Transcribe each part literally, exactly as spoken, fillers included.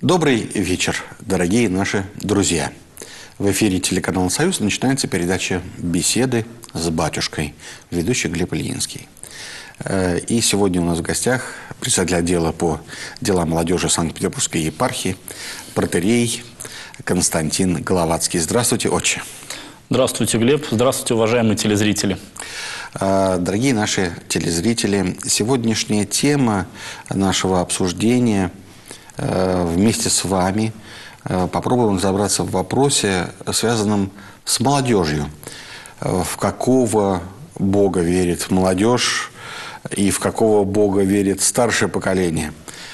Добрый вечер, дорогие наши друзья. В эфире телеканала «Союз» начинается передача «Беседы с батюшкой», ведущий Глеб Ильинский. И сегодня у нас в гостях председатель отдела по делам молодежи Санкт-Петербургской епархии, протоиерей Константин Головацкий. Здравствуйте, отче. Здравствуйте, Глеб. Здравствуйте, уважаемые телезрители. Дорогие наши телезрители, сегодняшняя тема нашего обсуждения вместе с вами попробуем разобраться в вопросе, связанном с молодежью. В какого Бога верит молодежь и в какого Бога верит старшее поколение.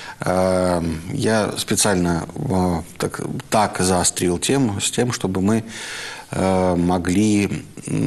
Я специально так, так заострил тему с тем, чтобы мы могли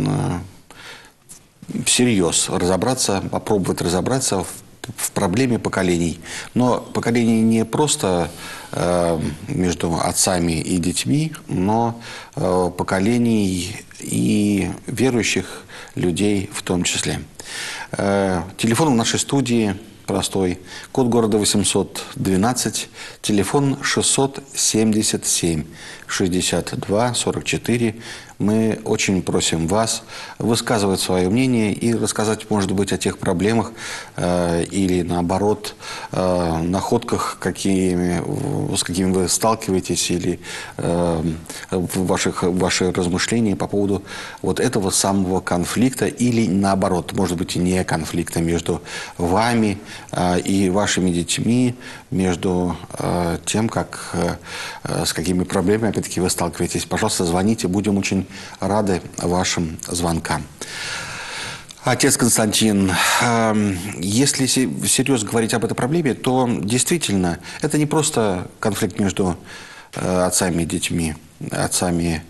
всерьез разобраться, попробовать разобраться в в проблеме поколений. Но поколений не просто э, между отцами и детьми, но э, поколений и верующих людей в том числе. Э, телефон в нашей студии простой. Код города восемьсот двенадцать, телефон шестьсот семьдесят семь шестьдесят два сорок четыре. Мы очень просим вас высказывать свое мнение и рассказать, может быть, о тех проблемах э, или, наоборот, э, находках, какими, с какими вы сталкиваетесь, или э, ваших, ваши размышления по поводу вот этого самого конфликта, или, наоборот, может быть, и не конфликта между вами э, и вашими детьми, между э, тем, как, э, с какими проблемами, опять-таки, вы сталкиваетесь. Пожалуйста, звоните, будем очень рады вашим звонкам. Отец Константин, если всерьез говорить об этой проблеме, то действительно это не просто конфликт между отцами и детьми, отцами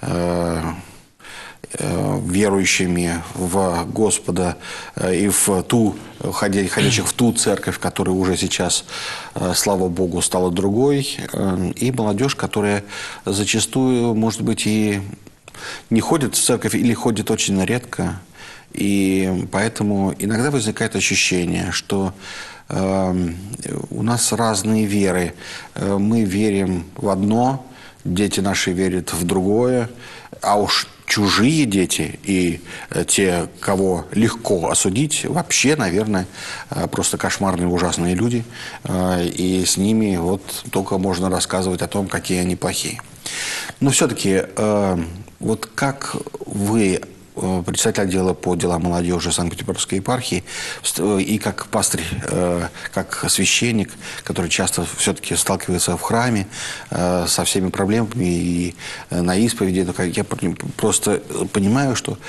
верующими в Господа и в ту, ходящих в ту церковь, которая уже сейчас, слава Богу, стала другой, и молодежь, которая зачастую, может быть, и не ходит в церковь или ходит очень редко. И поэтому иногда возникает ощущение, что э, у нас разные веры. Мы верим в одно, дети наши верят в другое, а уж чужие дети и те, кого легко осудить, вообще, наверное, просто кошмарные, ужасные люди. И с ними вот только можно рассказывать о том, какие они плохие. Но все-таки, вот как вы, председатель отдела по делам молодежи Санкт-Петербургской епархии, и как пастырь, как священник, который часто все-таки сталкивается в храме со всеми проблемами и на исповеди, я просто понимаю, что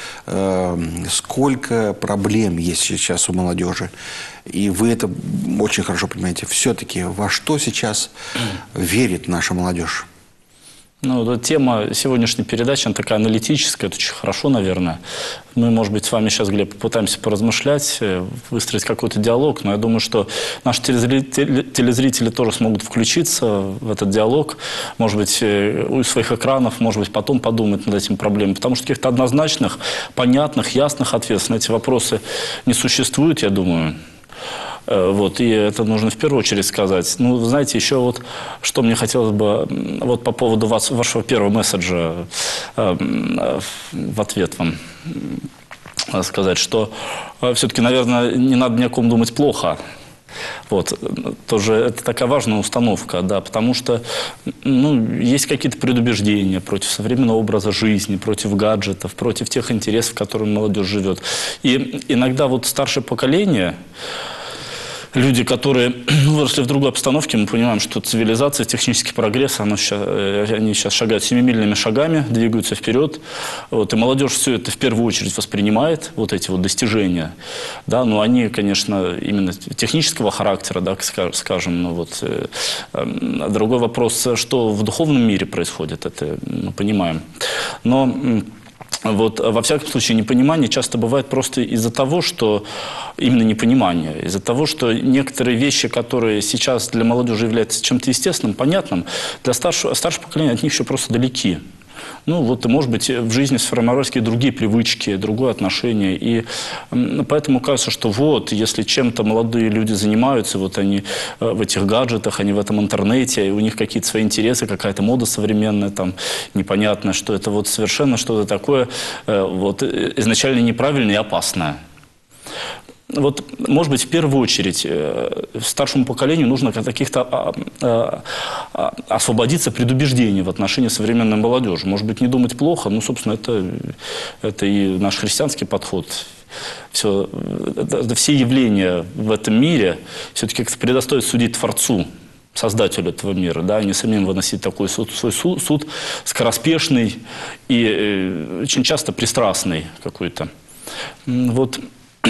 сколько проблем есть сейчас у молодежи, и вы это очень хорошо понимаете. Все-таки во что сейчас верит наша молодежь? Ну, тема сегодняшней передачи, она такая аналитическая, это очень хорошо, наверное. Мы, может быть, с вами сейчас, Глеб, попытаемся поразмышлять, выстроить какой-то диалог, но я думаю, что наши телезрители, телезрители тоже смогут включиться в этот диалог, может быть, у своих экранов, может быть, потом подумать над этими проблемами, потому что каких-то однозначных, понятных, ясных ответов на эти вопросы не существует, я думаю. Вот, и это нужно в первую очередь сказать. Ну, вы знаете, еще вот, что мне хотелось бы, вот по поводу вас, вашего первого месседжа э, в ответ вам сказать, что э, все-таки, наверное, не надо ни о ком думать плохо. Вот, тоже это такая важная установка, да, потому что, ну, есть какие-то предубеждения против современного образа жизни, против гаджетов, против тех интересов, в которых молодежь живет. И иногда вот старшее поколение, люди, которые выросли в другой обстановке, мы понимаем, что цивилизация, технический прогресс, оно сейчас, они сейчас шагают семимильными шагами, двигаются вперед. Вот, и молодежь все это в первую очередь воспринимает, вот эти вот достижения. Да, но они, конечно, именно технического характера, да, скажем. Ну, вот, э, другой вопрос, что в духовном мире происходит, это мы понимаем. Но вот, во всяком случае, непонимание часто бывает просто из-за того, что именно непонимание, из-за того, что некоторые вещи, которые сейчас для молодежи являются чем-то естественным, понятным, для старшего, старшего поколения от них еще просто далеки. Ну, вот, может быть, в жизни сформировались какие-то другие привычки, другое отношение. И поэтому кажется, что вот, если чем-то молодые люди занимаются, вот они в этих гаджетах, они в этом интернете, и у них какие-то свои интересы, какая-то мода современная, там, непонятно, что это вот совершенно что-то такое вот, изначально неправильное и опасное. Вот, может быть, в первую очередь старшему поколению нужно от каких-то освободиться предубеждений в отношении современной молодежи. Может быть, не думать плохо, но, собственно, это, это и наш христианский подход. Все, все явления в этом мире все-таки как-то предоставят судить Творцу, Создателю этого мира, да, не самим выносить такой суд, свой суд, суд скороспешный и э, очень часто пристрастный какой-то. Вот.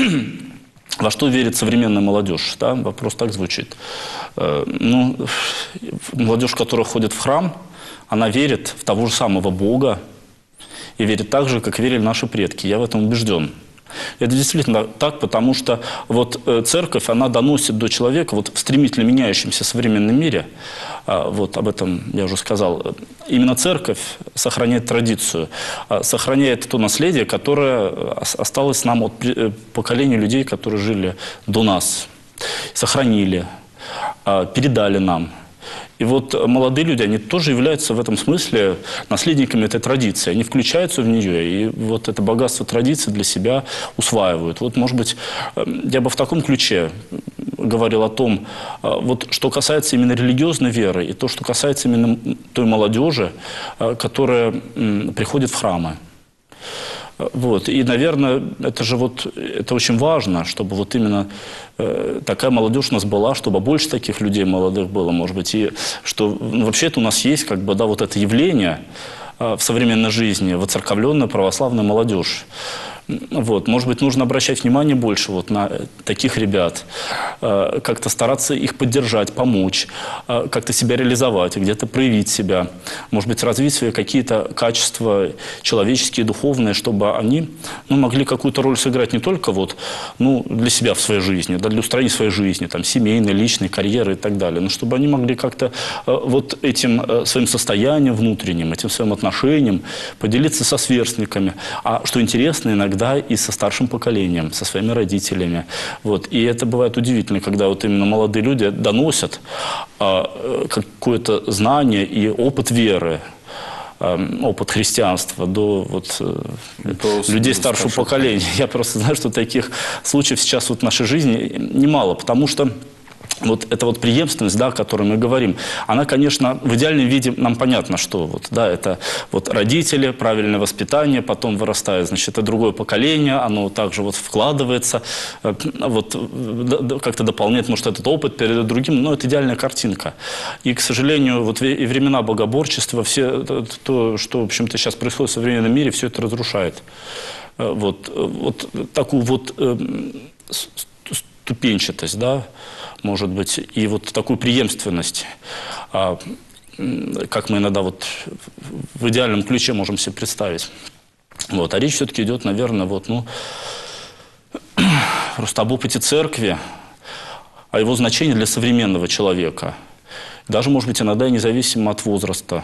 Во что верит современная молодежь? Да? Вопрос так звучит. Э, ну, молодежь, которая ходит в храм, она верит в того же самого Бога и верит так же, как верили наши предки. Я в этом убежден. Это действительно так, потому что вот церковь, она доносит до человека вот в стремительно меняющемся современном мире, вот об этом я уже сказал, именно церковь сохраняет традицию, сохраняет то наследие, которое осталось нам от поколения людей, которые жили до нас, сохранили, передали нам. И вот молодые люди, они тоже являются в этом смысле наследниками этой традиции. Они включаются в нее, и вот это богатство традиции для себя усваивают. Вот, может быть, я бы в таком ключе говорил о том, вот, что касается именно религиозной веры, и то, что касается именно той молодежи, которая приходит в храмы. Вот. И, наверное, это же вот, это очень важно, чтобы вот именно э, такая молодежь у нас была, чтобы больше таких людей молодых было, может быть, и что ну, вообще-то у нас есть как бы, да, вот это явление э, в современной жизни, воцерковленная православная молодежь. Вот. Может быть, нужно обращать внимание больше вот на таких ребят, э, как-то стараться их поддержать, помочь, э, как-то себя реализовать, где-то проявить себя, может быть, развить свои какие-то качества человеческие, духовные, чтобы они ну, могли какую-то роль сыграть не только вот, ну, для себя в своей жизни, да, для устроения своей жизни, там, семейной, личной, карьеры и так далее, но чтобы они могли как-то э, вот этим э, своим состоянием внутренним, этим своим отношением поделиться со сверстниками. А что интересно, иногда да, и со старшим поколением, со своими родителями. Вот. И это бывает удивительно, когда вот именно молодые люди доносят э, какое-то знание и опыт веры, э, опыт христианства до вот, э, людей старшего поколения. Я просто знаю, что таких случаев сейчас вот в нашей жизни немало, потому что вот эта вот преемственность, да, о которой мы говорим, она, конечно, в идеальном виде нам понятно, что вот, да, это вот родители, правильное воспитание, потом вырастает, значит, это другое поколение, оно также вот вкладывается, вот как-то дополняет, может, этот опыт перед другим, но это идеальная картинка. И, к сожалению, вот и времена богоборчества, все то, что, в общем-то, сейчас происходит в современном мире, все это разрушает. Вот, вот такую вот ступенчатость, да, может быть, и вот такую преемственность, как мы иногда вот в идеальном ключе можем себе представить. Вот. А речь все-таки идет, наверное, вот, ну, просто об опыте церкви, о его значении для современного человека. Даже, может быть, иногда независимо от возраста.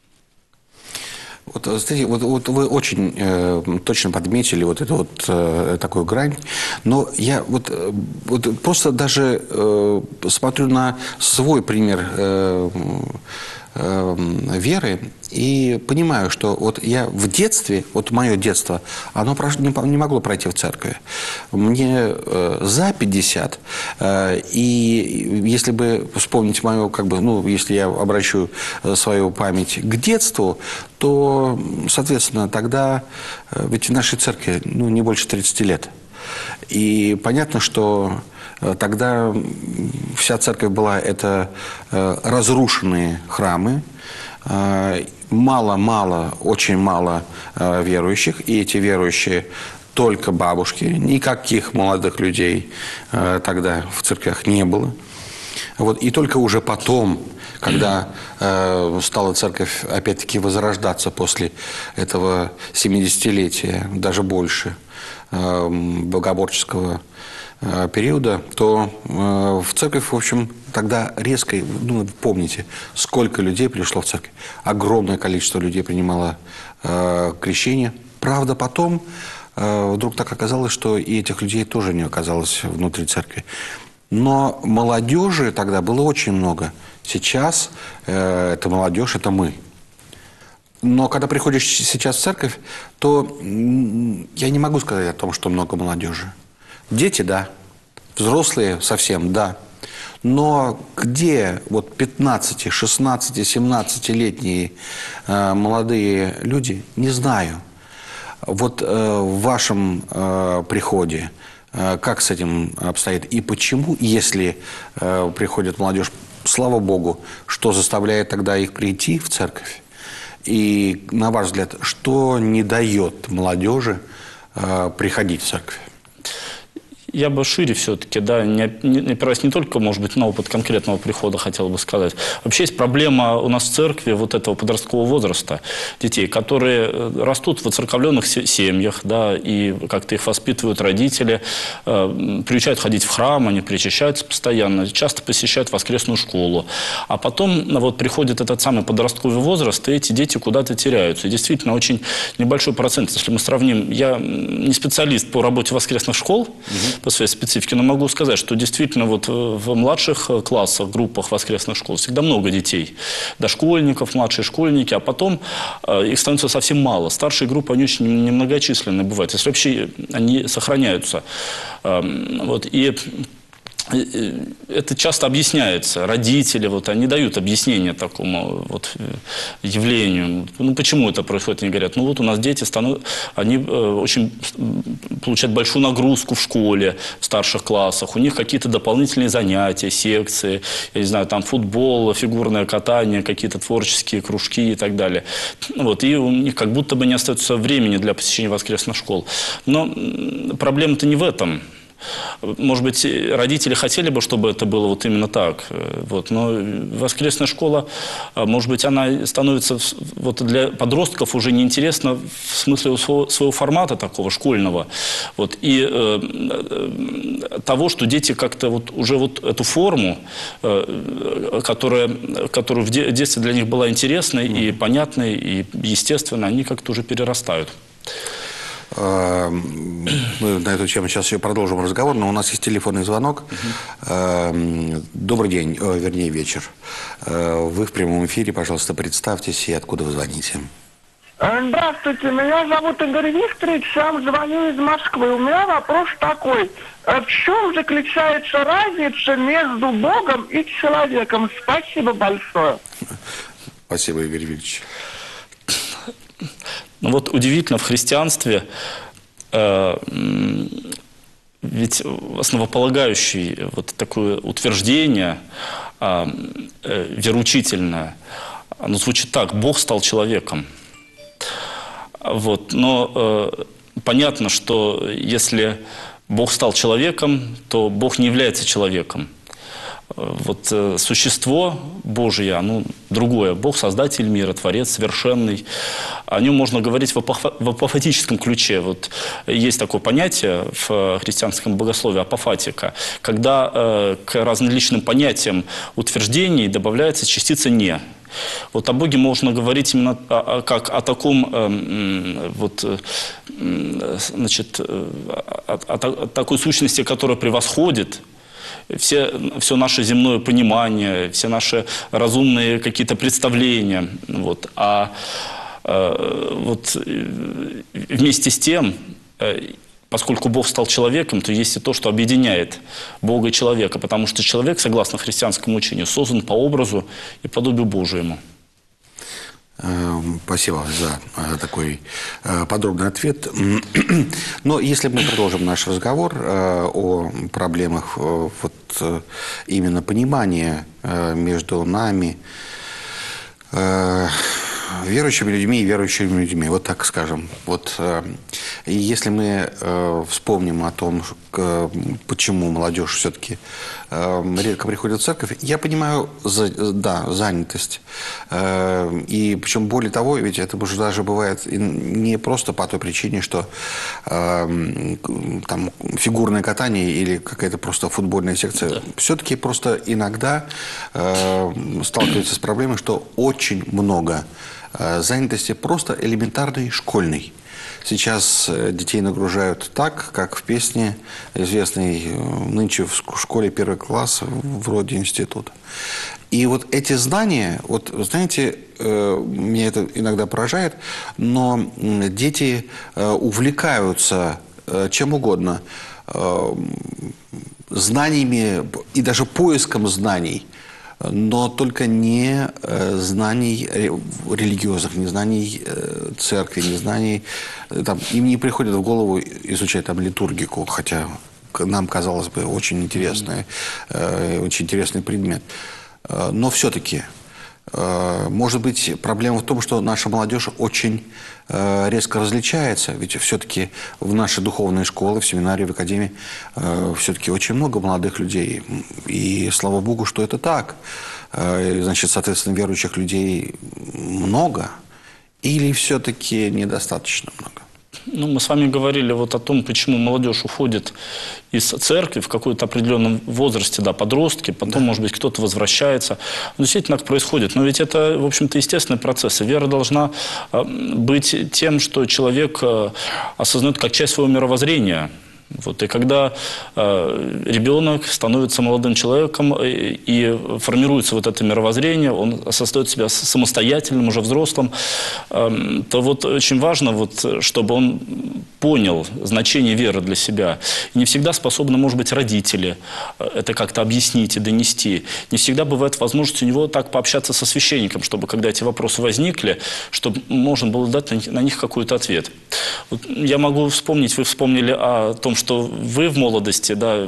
Вот, знаете, вот, вот вы очень э, точно подметили вот эту вот э, такую грань, но я вот, вот просто даже э, смотрю на свой пример э, э, веры и понимаю, что вот я в детстве, вот мое детство, оно не могло пройти в церкви. Мне э, за пятьдесят, э, и если бы вспомнить мою, как бы, ну, если я обращу свою память к детству, то, соответственно, тогда, ведь в нашей церкви, ну, не больше тридцати лет. И понятно, что тогда вся церковь была это разрушенные храмы, мало-мало, очень мало верующих, и эти верующие только бабушки, никаких молодых людей тогда в церквях не было. Вот, и только уже потом, когда э, стала церковь опять-таки возрождаться после этого семидесятилетия, даже больше, э, богоборческого периода, то в церковь, в общем, тогда резко, ну, помните, сколько людей пришло в церковь. Огромное количество людей принимало крещение. Правда, потом вдруг так оказалось, что и этих людей тоже не оказалось внутри церкви. Но молодежи тогда было очень много. Сейчас э, это молодежь, это мы. Но когда приходишь сейчас в церковь, то я не могу сказать о том, что много молодежи. Дети, да. Взрослые совсем, да. Но где вот пятнадцати, шестнадцати, семнадцатилетние э, молодые люди, не знаю. Вот э, в вашем э, приходе как с этим обстоит и почему, если э, приходит молодежь, слава Богу, что заставляет тогда их прийти в церковь? И, на ваш взгляд, что не дает молодежи э, приходить в церковь? Я бы шире все-таки, да, не, не, не опираясь не только, может быть, на опыт конкретного прихода, хотел бы сказать. Вообще есть проблема у нас в церкви вот этого подросткового возраста детей, которые растут в воцерковленных семьях, да, и как-то их воспитывают родители, э, приучают ходить в храм, они причащаются постоянно, часто посещают воскресную школу. А потом вот приходит этот самый подростковый возраст, и эти дети куда-то теряются. И действительно очень небольшой процент, если мы сравним, я не специалист по работе воскресных школ, угу. по своей специфике, но могу сказать, что действительно вот в младших классах, группах воскресных школ всегда много детей, дошкольников, младшие школьники, а потом э, их становится совсем мало. Старшие группы, они очень немногочисленные бывают, если вообще они сохраняются. Э, вот, и это часто объясняется. Родители, вот, они дают объяснение такому вот явлению. Ну, почему это происходит? Они говорят, ну вот у нас дети станут, они э, очень получают большую нагрузку в школе, в старших классах. У них какие-то дополнительные занятия, секции, я не знаю, там футбол, фигурное катание, какие-то творческие кружки и так далее. Вот, и у них как будто бы не остается времени для посещения воскресных школ. Но проблема-то не в этом. Может быть, родители хотели бы, чтобы это было вот именно так. Вот. Но воскресная школа, может быть, она становится вот для подростков уже неинтересна в смысле своего, своего формата такого школьного. Вот. И э, того, что дети как-то вот уже вот эту форму, э, которая, которая в детстве для них была интересной и понятной, и естественной, они как-то уже перерастают. Мы на эту тему сейчас еще продолжим разговор, но у нас есть телефонный звонок. Uh-huh. Добрый день, вернее вечер. Вы в прямом эфире, пожалуйста, представьтесь и откуда вы звоните. Здравствуйте, меня зовут Игорь Викторович, сам звоню из Москвы. У меня вопрос такой. В чем заключается разница между Богом и человеком? Спасибо большое. Спасибо, Игорь Викторович. Ну вот удивительно, в христианстве э, ведь основополагающее вот такое утверждение э, э, вероучительное, оно звучит так: Бог стал человеком. Вот, но э, понятно, что если Бог стал человеком, то Бог не является человеком. Вот э, существо Божие, оно другое. Бог – создатель мира, Творец совершенный. О нем можно говорить в, апофа в апофатическом ключе. Вот есть такое понятие в христианском богословии – апофатика, когда э, к различным понятиям утверждений добавляется частица «не». Вот о Боге можно говорить именно о, о, как о таком, э, вот, э, значит, о, о, о такой сущности, которая превосходит Все, все наше земное понимание, все наши разумные какие-то представления. Вот. А э, вот, вместе с тем, э, поскольку Бог стал человеком, то есть и то, что объединяет Бога и человека. Потому что человек, согласно христианскому учению, создан по образу и подобию Божьему. Спасибо за такой подробный ответ. Но если мы продолжим наш разговор о проблемах вот именно понимания между нами, верующими людьми и верующими людьми, вот так скажем. Вот, э, и если мы э, вспомним о том, э, почему молодежь все-таки э, редко приходит в церковь, я понимаю, за, да, занятость. Э, и причем более того, ведь это уже даже бывает не просто по той причине, что э, там фигурное катание или какая-то просто футбольная секция. Да. Все-таки просто иногда э, сталкиваются с проблемой, что очень много занятости просто элементарной школьной. Сейчас детей нагружают так, как в песне известной нынче в школе первый класс, вроде института. И вот эти знания, вот знаете, меня это иногда поражает, но дети увлекаются чем угодно, знаниями и даже поиском знаний, но только не э, знаний религиозных, не знаний э, церкви, не знаний... Э, там, им не приходит в голову изучать там литургику, хотя нам, казалось бы, очень интересный, э, очень интересный предмет. Э, но все-таки, э, может быть, проблема в том, что наша молодежь очень э, резко различается. Ведь все-таки в нашей духовной школе, в семинарии, в академии э, все-таки очень много молодых людей. И слава Богу, что это так. Э, значит, соответственно, верующих людей много. Или все-таки недостаточно много? Ну, мы с вами говорили вот о том, почему молодежь уходит из церкви в какой-то определенном возрасте, да, подростки, потом, да. может быть, кто-то возвращается. Ну, действительно, так происходит. Но ведь это, в общем-то, естественный процесс. И вера должна быть тем, что человек осознает как часть своего мировоззрения. Вот, и когда э, ребенок становится молодым человеком и, и формируется вот это мировоззрение, он осознает себя самостоятельным, уже взрослым, э, то вот очень важно, вот, чтобы он понял значение веры для себя. И не всегда способны, может быть, родители это как-то объяснить и донести. Не всегда бывает возможность у него так пообщаться со священником, чтобы, когда эти вопросы возникли, чтобы можно было дать на, на них какой-то ответ. Вот я могу вспомнить, вы вспомнили о том, что вы в молодости, да,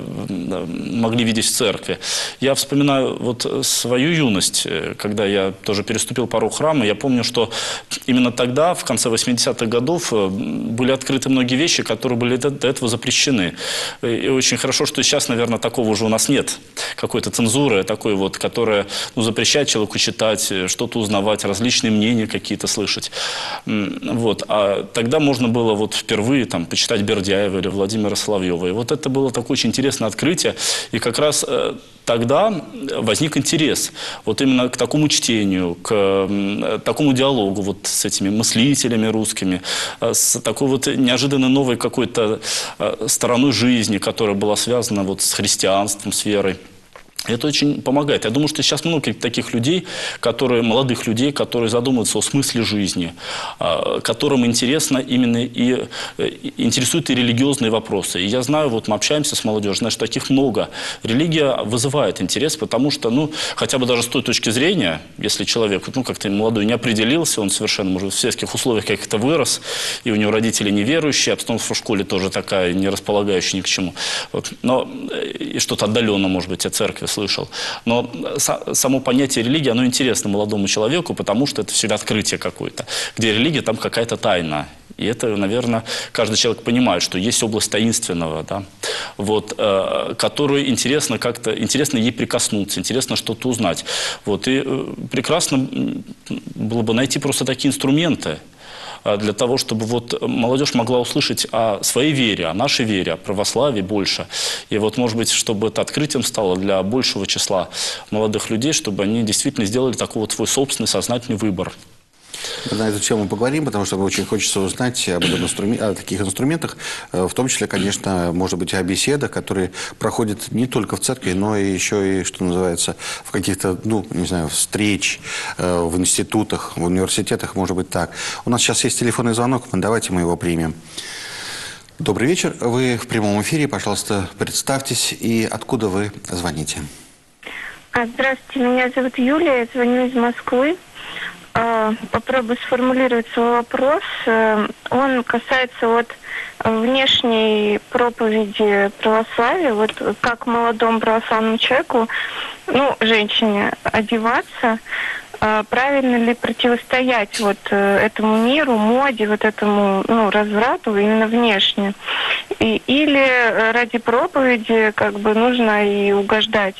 могли видеть в церкви. Я вспоминаю вот свою юность, когда я тоже переступил порог храма. Я помню, что именно тогда, в конце восьмидесятых годов, были открыты многие вещи, которые были до этого запрещены. И очень хорошо, что сейчас, наверное, такого уже у нас нет. Какой-то цензуры такой вот, которая, ну, запрещает человеку читать, что-то узнавать, различные мнения какие-то слышать. Вот. А тогда можно было вот впервые там почитать Бердяева или Владимира Соловьева. И вот это было такое очень интересное открытие. И как раз э, тогда возник интерес вот именно к такому чтению, к э, такому диалогу вот с этими мыслителями русскими, э, с такой вот неожиданно новой какой-то э, стороной жизни, которая была связана вот с христианством, с верой. Это очень помогает. Я думаю, что сейчас много таких людей, которые, молодых людей, которые задумываются о смысле жизни, которым интересно именно и интересуют и религиозные вопросы. И я знаю, вот мы общаемся с молодежью, знаю, что таких много. Религия вызывает интерес, потому что, ну, хотя бы даже с той точки зрения, если человек, ну, как-то молодой не определился, он совершенно, может, в сельских условиях как-то вырос, и у него родители неверующие, обстановка в школе тоже такая, не располагающая ни к чему. Вот. Но и что-то отдаленно, может быть, от церкви слышал. Но само понятие религии, оно интересно молодому человеку, потому что это всегда открытие какое-то. Где религия, там какая-то тайна. И это, наверное, каждый человек понимает, что есть область таинственного, да, вот, э, которую интересно как-то, интересно ей прикоснуться, интересно что-то узнать. Вот, и э, прекрасно было бы найти просто такие инструменты, для того, чтобы вот молодежь могла услышать о своей вере, о нашей вере, о православии больше. И вот, может быть, чтобы это открытием стало для большего числа молодых людей, чтобы они действительно сделали такой вот свой собственный сознательный выбор. На эту тему поговорим, потому что очень хочется узнать об, этом инструмен... о таких инструментах, в том числе, конечно, может быть, о беседах, которые проходят не только в церкви, но и еще и, что называется, в каких-то, ну, не знаю, встреч, в институтах, в университетах, может быть, так. У нас сейчас есть телефонный звонок, давайте мы его примем. Добрый вечер, вы в прямом эфире, пожалуйста, представьтесь и откуда вы звоните. Здравствуйте, меня зовут Юлия, я звоню из Москвы. Попробую сформулировать свой вопрос. Он касается вот внешней проповеди православия, вот как молодому православному человеку, ну, женщине, одеваться. а, правильно ли противостоять вот этому миру, моде, вот этому, ну, разврату именно внешне. И, или ради проповеди как бы нужно и угождать.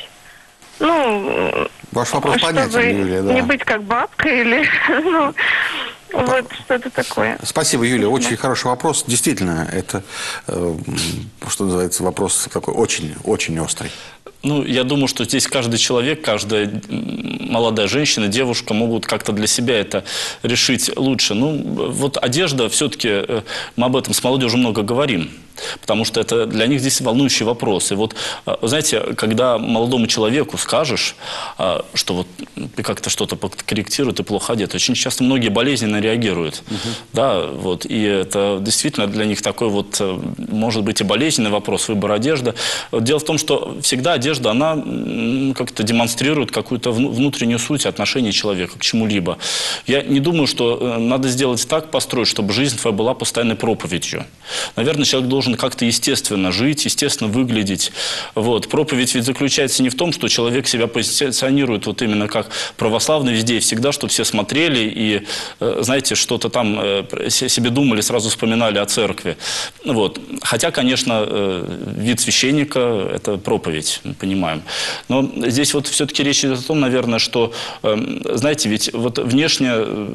Ну, Ваш вопрос чтобы понятен, Юлия, да. не быть как бабка или, ну, вот что-то такое. Спасибо, Юлия. Очень хороший вопрос. Действительно, это, э, что называется, вопрос такой очень, очень острый. Ну, я думаю, что здесь каждый человек, каждая молодая женщина, девушка могут как-то для себя это решить лучше. Ну, вот одежда, все-таки мы об этом с молодежью много говорим, потому что это для них здесь волнующий вопрос. И вот, вы знаете, когда молодому человеку скажешь, что вот ты как-то что-то подкорректирует и плохо одет, очень часто многие болезненно реагируют. Угу. Да, вот, и это действительно для них такой вот, может быть, и болезненный вопрос, выбор одежды. Дело в том, что всегда одежда она как-то демонстрирует какую-то внутреннюю суть отношения человека к чему-либо. Я не думаю, что надо сделать так, построить, чтобы жизнь твоя была постоянной проповедью. Наверное, человек должен как-то естественно жить, естественно выглядеть. Вот. Проповедь ведь заключается не в том, что человек себя позиционирует вот именно как православный везде и всегда, чтобы все смотрели и, знаете, что-то там себе думали, сразу вспоминали о церкви. Вот. Хотя, конечно, вид священника – это проповедь. Понимаем. Но здесь вот все-таки речь идет о том, наверное, что, знаете, ведь вот внешне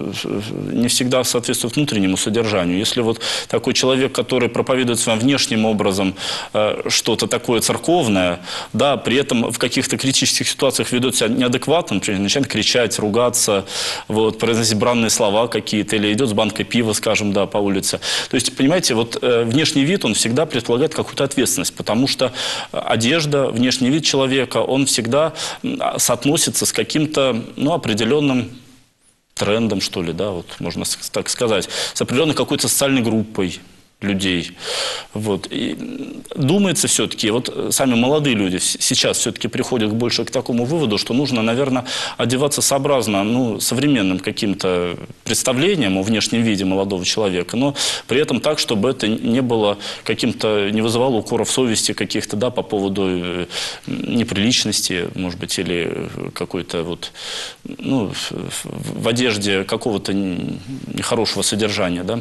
не всегда соответствует внутреннему содержанию. Если вот такой человек, который проповедует своим внешним образом что-то такое церковное, да, при этом в каких-то критических ситуациях ведет себя неадекватно, например, начинает кричать, ругаться, вот, произносить бранные слова какие-то, или идет с банкой пива, скажем, да, по улице. То есть, понимаете, вот внешний вид, он всегда предполагает какую-то ответственность, потому что одежда, внешний вид человека, он всегда соотносится с каким-то, ну, определенным трендом, что ли, да, вот можно так сказать, с определенной какой-то социальной группой людей. Вот. И думается все-таки, вот сами молодые люди сейчас все-таки приходят больше к такому выводу, что нужно, наверное, одеваться сообразно, ну, современным каким-то представлением о внешнем виде молодого человека, но при этом так, чтобы это не было каким-то, не вызывало укоров совести каких-то, да, по поводу неприличности, может быть, или какой-то вот, ну, в одежде какого-то нехорошего содержания, да.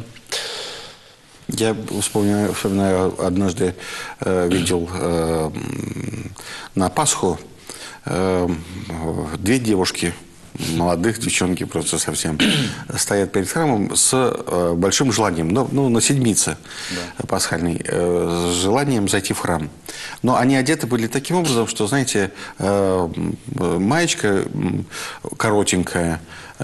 Я вспоминаю, вспоминаю однажды э, видел э, на Пасху э, две девушки, молодых девчонки просто совсем, стоят перед храмом с э, большим желанием, ну, ну на седмице да. пасхальной, э, с желанием зайти в храм. Но они одеты были таким образом, что, знаете, э, маечка коротенькая,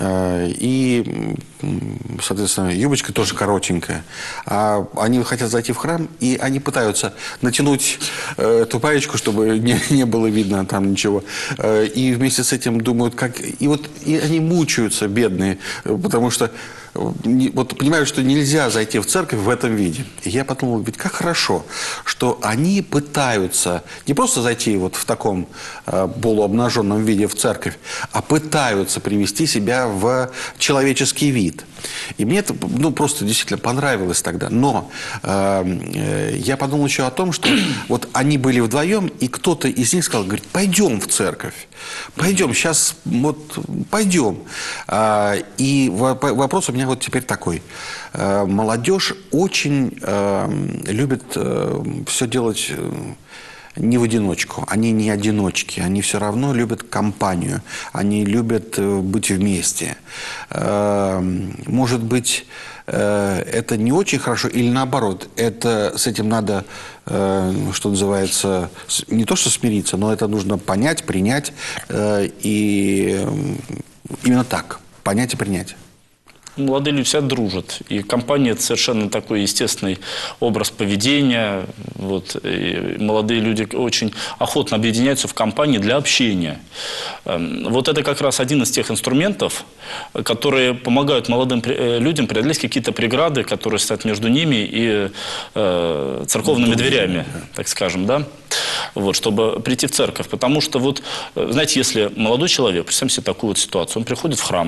и, соответственно, юбочка тоже коротенькая. А они хотят зайти в храм, и они пытаются натянуть эту маечку, чтобы не, не было видно там ничего. И вместе с этим думают, как... И вот и они мучаются, бедные, потому что вот понимают, что нельзя зайти в церковь в этом виде. И я подумал, ведь как хорошо, что они пытаются не просто зайти вот в таком э, полуобнаженном виде в церковь, а пытаются привести себя в человеческий вид. И мне это, ну, просто действительно понравилось тогда. Но э, э, я подумал еще о том, что вот они были вдвоем, и кто-то из них сказал, говорит, пойдем в церковь. Пойдем, сейчас вот пойдем. А, и вопрос у меня вот теперь такой. А, молодежь очень а, любит а, все делать не в одиночку. Они не одиночки. Они все равно любят компанию. Они любят быть вместе. А, может быть, это не очень хорошо, или наоборот, это, с этим надо, что называется, не то что смириться, но это нужно понять, принять, и именно так, понять и принять. Молодые люди всегда дружат, и компания – это совершенно такой естественный образ поведения. Вот. И молодые люди очень охотно объединяются в компании для общения. Вот это как раз один из тех инструментов, которые помогают молодым людям преодолеть какие-то преграды, которые стоят между ними и э, церковными дверями, так скажем, да? Вот, чтобы прийти в церковь. Потому что, вот, знаете, если молодой человек, представьте себе такую вот ситуацию, он приходит в храм,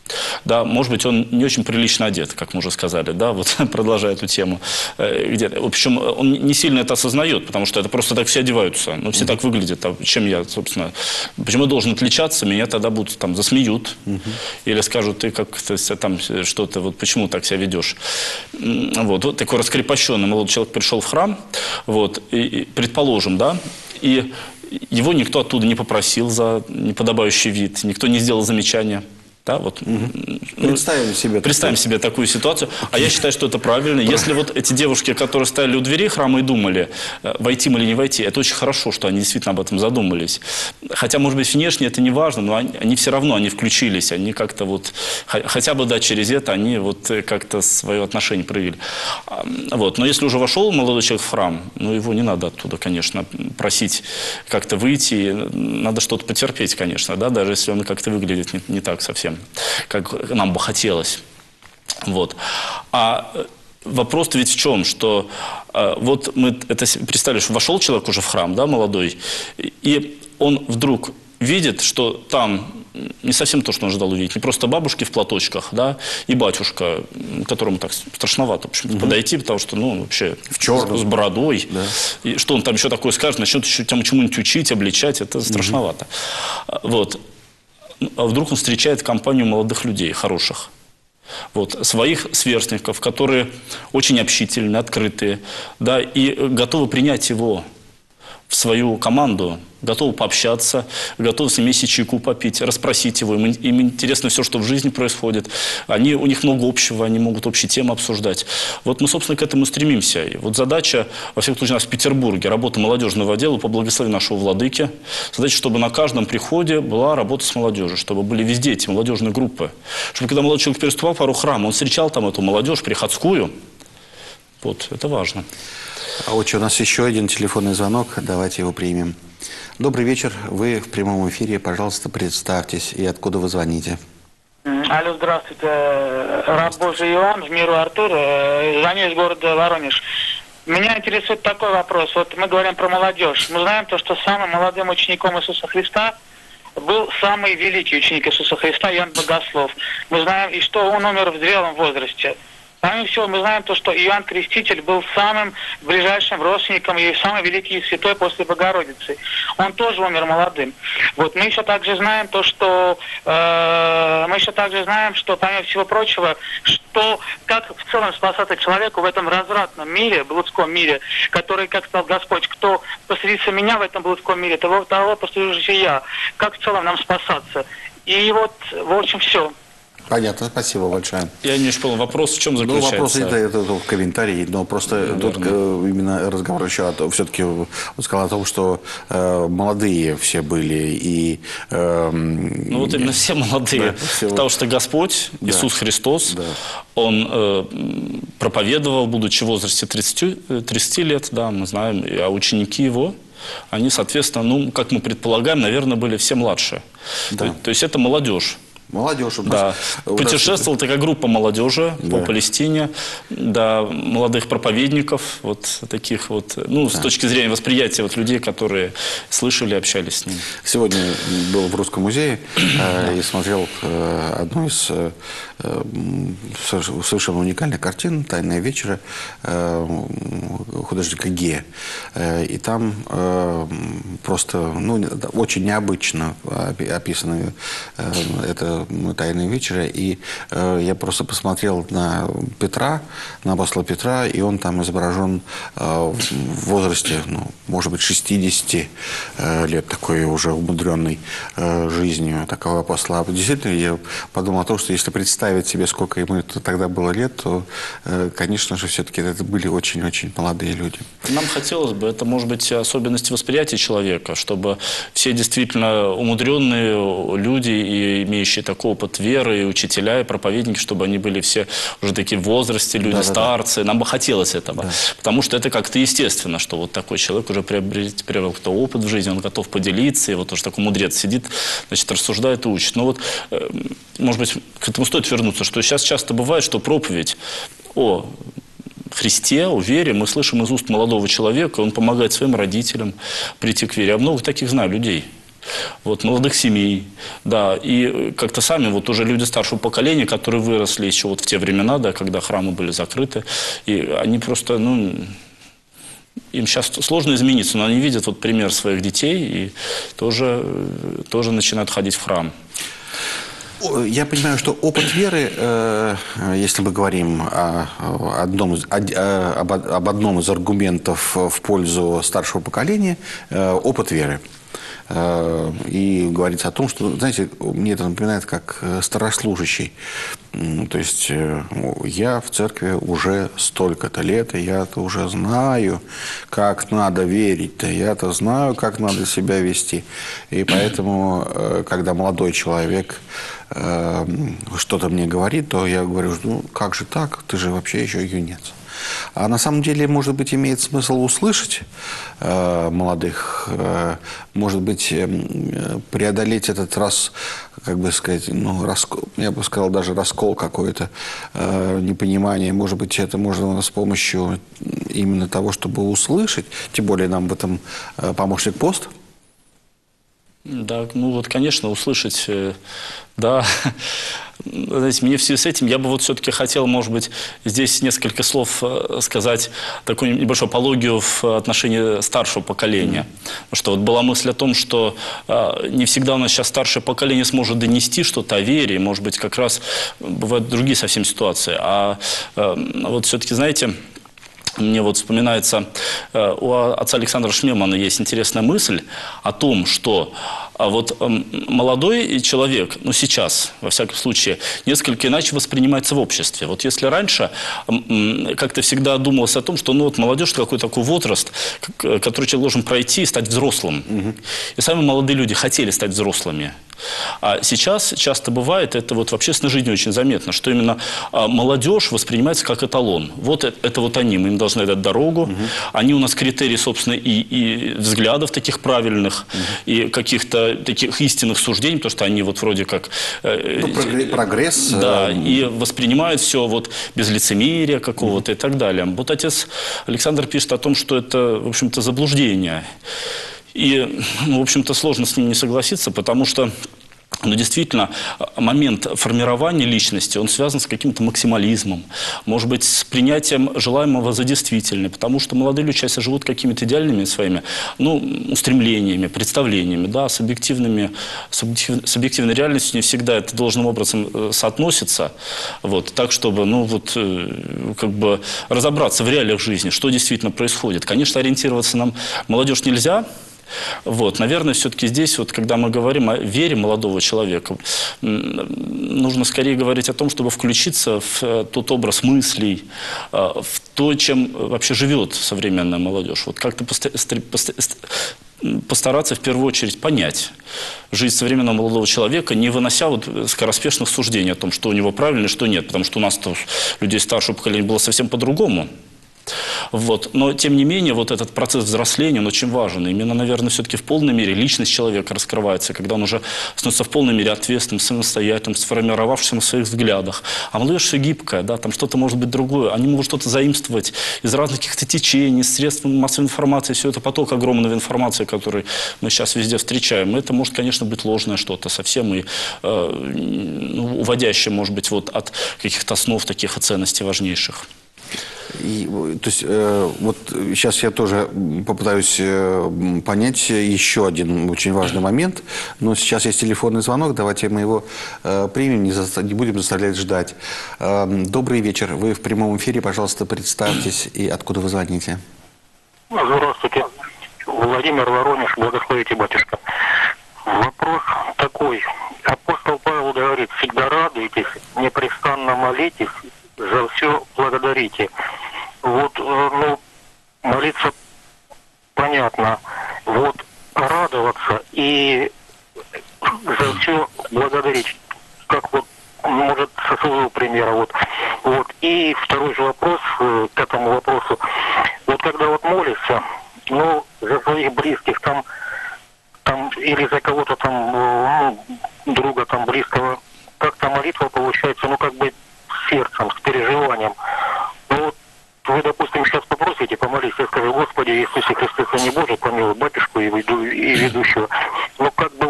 Да, может быть, он не очень прилично одет, как мы уже сказали, да, вот продолжая эту тему. Где, в общем, он не сильно это осознает, потому что это просто так все одеваются. Ну, все mm-hmm. так выглядят. А чем я, собственно, почему я должен отличаться? Меня тогда будут там засмеют. Mm-hmm. Или скажут, ты как-то там что-то, вот почему так себя ведешь? Вот, вот такой раскрепощенный молодой человек пришел в храм, вот, и, и, предположим, да, и его никто оттуда не попросил за неподобающий вид, никто не сделал замечания. Да, вот, угу. Представим себе, представим себе такую ситуацию. А я считаю, что это правильно. Если вот эти девушки, которые стояли у двери храма и думали, войти им или не войти, это очень хорошо, что они действительно об этом задумались. Хотя, может быть, внешне это не важно, но они, они все равно, они включились, они как-то вот, хотя бы, да, через это они вот как-то свое отношение проявили. Вот. Но если уже вошел молодой человек в храм, ну, его не надо оттуда, конечно, просить как-то выйти. Надо что-то потерпеть, конечно, да, даже если он как-то выглядит не, не так совсем, как нам бы хотелось. Вот. А вопрос-то ведь в чем, что э, вот мы это представили, что вошел человек уже в храм, да, молодой, и он вдруг видит, что там не совсем то, что он ожидал увидеть, не просто бабушки в платочках, да, и батюшка, которому так страшновато, в общем-то, угу. подойти, потому что, ну, вообще, в черном, с бородой, да. И что он там еще такое скажет, начнет еще там чему-нибудь учить, обличать, это страшновато. Угу. Вот. А вдруг он встречает компанию молодых людей, хороших. Вот, своих сверстников, которые очень общительны, открытые, да, и готовы принять его в свою команду, готовы пообщаться, готовы вместе чайку попить, расспросить его. Им, им интересно все, что в жизни происходит. Они, у них много общего, они могут общие темы обсуждать. Вот мы, собственно, к этому стремимся. И вот задача, во всяком случае, у нас в Петербурге, работа молодежного отдела по благословению нашего владыки. Задача, чтобы на каждом приходе была работа с молодежью, чтобы были везде эти молодежные группы. Чтобы когда молодой человек переступал в пару храма, он встречал там эту молодежь приходскую. Вот, это важно. А вот у нас еще один телефонный звонок, давайте его примем. Добрый вечер, вы в прямом эфире, пожалуйста, представьтесь и откуда вы звоните. Алло, здравствуйте, раб Божий Иоанн, в миру Артур, звоню из города Воронеж. Меня интересует такой вопрос, вот мы говорим про молодежь, мы знаем то, что самым молодым учеником Иисуса Христа был самый великий ученик Иисуса Христа, Иоанн Богослов. Мы знаем, и что он умер в зрелом возрасте. Помимо всего, мы знаем то, что Иоанн Креститель был самым ближайшим родственником и самый великий и святой после Богородицы. Он тоже умер молодым. Вот мы еще также знаем то, что э, мы еще также знаем, что помимо всего прочего, что как в целом спасаться человеку в этом развратном мире, блудском мире, который, как сказал Господь, кто посредится меня в этом блудском мире, того, того послужу я. Как в целом нам спасаться? И вот, в общем, все. Понятно, спасибо большое. Я не очень понял, вопрос в чем заключается? Ну, вопрос это, это, это в комментарии, но просто Наверное. тут именно разговор еще все-таки он сказал о том, что э, молодые все были и... Э, ну вот именно все молодые, да, все... потому что Господь, да. Иисус Христос, да. Он э, проповедовал, будучи в возрасте тридцати, тридцати лет, да, мы знаем, а ученики его, они, соответственно, ну, как мы предполагаем, наверное, были все младшие. Да. То, то есть это молодежь. Молодежь. Да. Путешествовала такая группа молодежи да. по Палестине, да, молодых проповедников, вот таких вот, ну, да. с точки зрения восприятия вот людей, которые слышали, общались с ним. Сегодня был в Русском музее э, и смотрел э, одну из э, совершенно уникальных картин «Тайная вечера» э, художника Ге. Э, и там э, просто, ну, очень необычно описано э, это «Тайная вечера», и э, я просто посмотрел на Петра, на апостола Петра, и он там изображен э, в возрасте, ну, может быть, шестидесяти э, лет, такой уже умудренной э, жизнью такого апостола. Действительно, я подумал о том, что если представить себе, сколько ему тогда было лет, то, э, конечно же, все-таки это были очень-очень молодые люди. Нам хотелось бы, это может быть особенность восприятия человека, чтобы все действительно умудренные люди и имеющие такой опыт веры, и учителя, и проповедники, чтобы они были все уже такие в возрасте, люди, да, старцы. Да, да. Нам бы хотелось этого. Да. Потому что это как-то естественно, что вот такой человек уже приобрел, приобрел какой-то опыт в жизни, он готов поделиться, и вот тоже такой мудрец сидит, значит, рассуждает и учит. Но вот, э, может быть, к этому стоит вернуться, что сейчас часто бывает, что проповедь о Христе, о вере мы слышим из уст молодого человека, он помогает своим родителям прийти к вере. Я много таких знаю людей. вот, молодых семей, да, и как-то сами вот уже люди старшего поколения, которые выросли еще вот в те времена, да, когда храмы были закрыты, и они просто, ну, им сейчас сложно измениться, но они видят вот пример своих детей и тоже, тоже начинают ходить в храм. Я понимаю, что опыт веры, э, если мы говорим о одном, о, об, об одном из аргументов в пользу старшего поколения, э, опыт веры. Э, и говорится о том, что, знаете, мне это напоминает как старослужащий. То есть э, я в церкви уже столько-то лет, и я-то уже знаю, как надо верить-то, я-то знаю, как надо себя вести. И поэтому, э, когда молодой человек что-то мне говорит, то я говорю, ну как же так, ты же вообще еще юнец. А на самом деле, может быть, имеет смысл услышать э, молодых, э, может быть, э, преодолеть этот раз, как бы сказать, ну, раскол, я бы сказал, даже раскол какой-то, э, непонимание. Может быть, это можно с помощью именно того, чтобы услышать, тем более нам в этом э, помощник пост. Да, ну вот, конечно, услышать, э, да, знаете, мне в связи с этим, я бы вот все-таки хотел, может быть, здесь несколько слов сказать, такую небольшую апологию в отношении старшего поколения. Потому что вот была мысль о том, что э, не всегда у нас сейчас старшее поколение сможет донести что-то о вере, может быть, как раз бывают другие совсем ситуации. А э, вот все-таки, знаете, мне вот вспоминается, э, у отца Александра Шмемана есть интересная мысль о том, что а вот э, молодой человек, ну сейчас, во всяком случае, несколько иначе воспринимается в обществе. Вот если раньше э, как-то всегда думалось о том, что ну, вот молодежь – это какой-то такой возраст, который человек должен пройти и стать взрослым. Угу. И сами молодые люди хотели стать взрослыми. А сейчас часто бывает, это вот в общественной жизни очень заметно, что именно а, молодежь воспринимается как эталон. Вот это, это вот они, мы им должны дать дорогу. Угу. Они у нас критерии, собственно, и, и взглядов таких правильных, угу. и каких-то таких истинных суждений, потому что они вот вроде как... Э, ну, прогресс. Да, и воспринимают все вот без лицемерия какого-то угу. и так далее. Вот отец Александр пишет о том, что это, в общем-то, заблуждение. И, ну, в общем-то, сложно с ним не согласиться, потому что, ну, действительно, момент формирования личности, он связан с каким-то максимализмом, может быть, с принятием желаемого за действительное, потому что молодые люди часто живут какими-то идеальными своими, ну, устремлениями, представлениями, да, с объективными, с, объектив, с объективной реальностью не всегда это должным образом соотносится, вот, так, чтобы, ну, вот, как бы разобраться в реалиях жизни, что действительно происходит. Конечно, ориентироваться нам молодежь нельзя. Вот, наверное, все-таки здесь, вот, когда мы говорим о вере молодого человека, нужно скорее говорить о том, чтобы включиться в тот образ мыслей, в то, чем вообще живет современная молодежь. Вот как-то постараться в первую очередь понять жизнь современного молодого человека, не вынося вот скороспешных суждений о том, что у него правильно и что нет, потому что у нас людей старшего поколения было совсем по-другому. Вот. Но, тем не менее, вот этот процесс взросления, он очень важен. Именно, наверное, все-таки в полной мере личность человека раскрывается, когда он уже становится в полной мере ответственным, самостоятельным, сформировавшимся на своих взглядах. А молодежь все гибкая, да, там что-то может быть другое. Они могут что-то заимствовать из разных каких-то течений, средств массовой информации. Все это поток огромной информации, который мы сейчас везде встречаем. Это может, конечно, быть ложное что-то совсем и э, ну, уводящее, может быть, вот от каких-то основ таких и ценностей важнейших. И, то есть, э, вот сейчас я тоже попытаюсь э, понять еще один очень важный момент. Но сейчас есть телефонный звонок, давайте мы его э, примем, не, за, не будем заставлять ждать. Э, добрый вечер, вы в прямом эфире, пожалуйста, представьтесь и откуда вы звоните. Здравствуйте, Владимир, Воронеж, благословите, батюшка. Вопрос такой. Апостол Павел говорит: всегда радуйтесь, непрестанно молитесь, за все благодарите. Вот, ну, молиться понятно. Вот, радоваться и за все благодарить. Как вот, может, со своего примера. Вот. Вот. И второй же вопрос к этому вопросу. Вот когда вот молишься, ну, за своих близких, там, там или за кого-то там, ну, друга там близкого, как-то молитва получается, ну, как бы сердцем, с переживанием. Ну вот вы, допустим, сейчас попросите помолиться, я скажу: Господи Иисусе Христе, Сыне Божий, помилуй батюшку и, веду, и ведущего. Ну как бы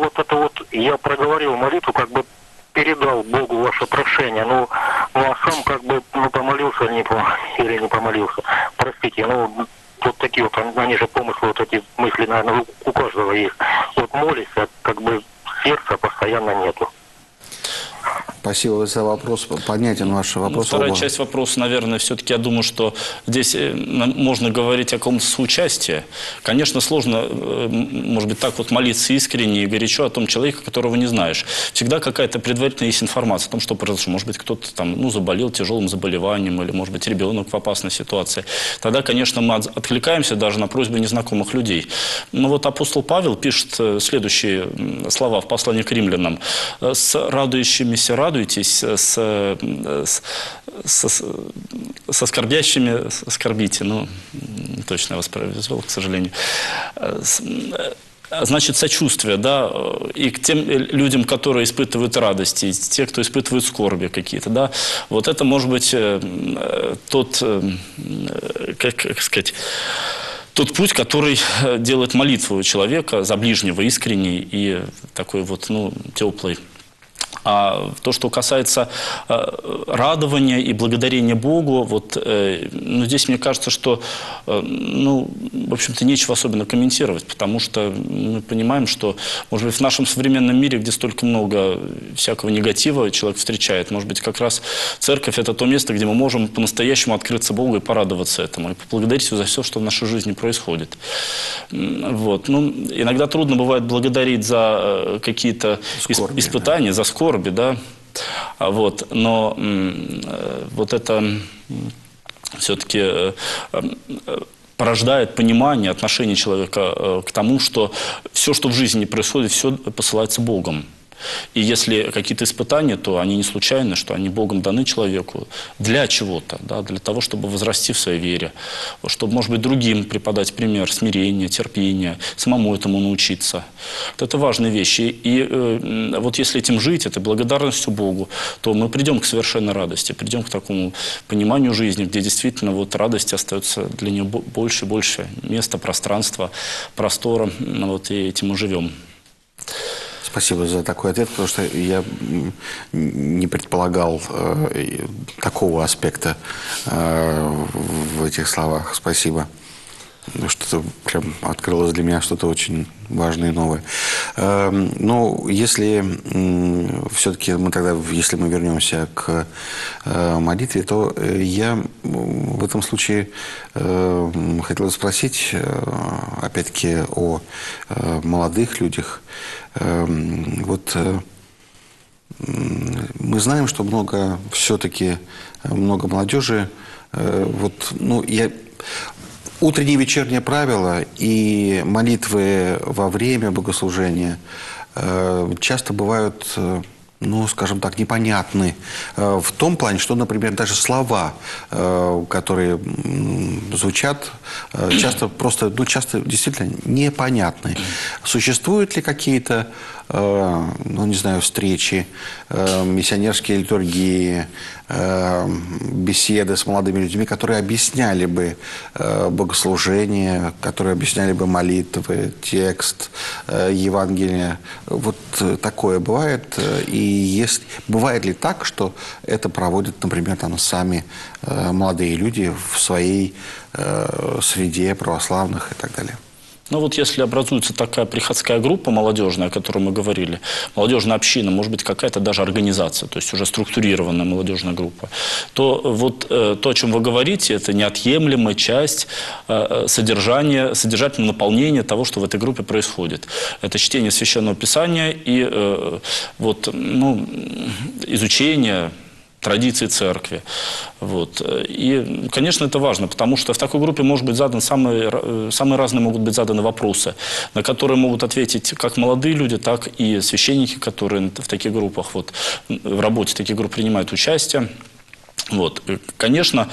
передал Богу ваше прошение, ну, ну а сам как бы ну, помолился или не, или не помолился. Простите, ну, вот такие вот, они же помыслы, вот эти мысли, наверное, у каждого есть. Вот молись, а как бы сердца постоянно нету. Спасибо за вопрос. Понятен ваш вопрос. Ну, вторая оба. часть вопроса, наверное, все-таки я думаю, что здесь можно говорить о каком-то соучастии. Конечно, сложно, может быть, так вот молиться искренне и горячо о том человеке, которого не знаешь. Всегда какая-то предварительная есть информация о том, что произошло. Может быть, кто-то там, ну, заболел тяжелым заболеванием, или, может быть, ребенок в опасной ситуации. Тогда, конечно, мы откликаемся даже на просьбы незнакомых людей. Но вот апостол Павел пишет следующие слова в послании к римлянам. «С радующимися радуйтесь, с, с, с, со скорбящими скорбите». Ну, точно я воспроизвел, к сожалению. Значит, сочувствие, да, и к тем людям, которые испытывают радости, и те, кто испытывает скорби какие-то, да. Вот это может быть тот, как, как сказать, тот путь, который делает молитву человека за ближнего искренней и такой вот, ну, теплой. А то, что касается э, радования и благодарения Богу, вот, э, ну, здесь мне кажется, что, э, ну, в общем-то, нечего особенно комментировать, потому что мы понимаем, что, может быть, в нашем современном мире, где столько много всякого негатива человек встречает, может быть, как раз церковь – это то место, где мы можем по-настоящему открыться Богу и порадоваться этому, и поблагодарить Его за все, что в нашей жизни происходит. Вот. Ну, иногда трудно бывает благодарить за какие-то Скорби, испытания, да. за скорби, да, вот, но вот это все-таки порождает понимание отношения человека к тому, что все, что в жизни происходит, все посылается Богом. И если какие-то испытания, то они не случайны, что они Богом даны человеку для чего-то, да, для того, чтобы возрасти в своей вере, чтобы, может быть, другим преподать пример смирения, терпения, самому этому научиться. Вот это важные вещи. И э, вот если этим жить, этой благодарностью Богу, то мы придем к совершенной радости, придем к такому пониманию жизни, где действительно вот радость остается для нее больше и больше места, пространства, простора, вот, и этим мы живем. Спасибо за такой ответ, потому что я не предполагал э, такого аспекта э, в этих словах. Спасибо. Что-то прям открылось для меня что-то очень важное и новое. Э, ну, если э, все-таки мы тогда, если мы вернемся к э, молитве, то э, я в этом случае э, хотел спросить, э, опять-таки, о э, молодых людях. Вот мы знаем, что много все-таки много молодежи. Вот, ну, я, утренние и вечерние правила и молитвы во время богослужения часто бывают, ну, скажем так, непонятны в том плане, что, например, даже слова, которые звучат, часто просто, ну, часто действительно непонятны. Существуют ли какие-то, ну, не знаю, встречи, миссионерские литургии, беседы с молодыми людьми, которые объясняли бы богослужение, которые объясняли бы молитвы, текст, Евангелие? Вот такое бывает? И есть, бывает ли так, что это проводят, например, там, сами молодые люди в своей среде православных и так далее? Ну вот если образуется такая приходская группа молодежная, о которой мы говорили, молодежная община, может быть, какая-то даже организация, то есть уже структурированная молодежная группа, то вот э, то, о чем вы говорите, это неотъемлемая часть э, содержания, содержательного наполнения того, что в этой группе происходит. Это чтение Священного Писания и э, вот, ну, изучение традиции церкви. Вот. И, конечно, это важно, потому что в такой группе может быть задан самые, самые разные могут быть заданы вопросы, на которые могут ответить как молодые люди, так и священники, которые в таких группах, вот, в работе таких групп принимают участие. Вот. Конечно,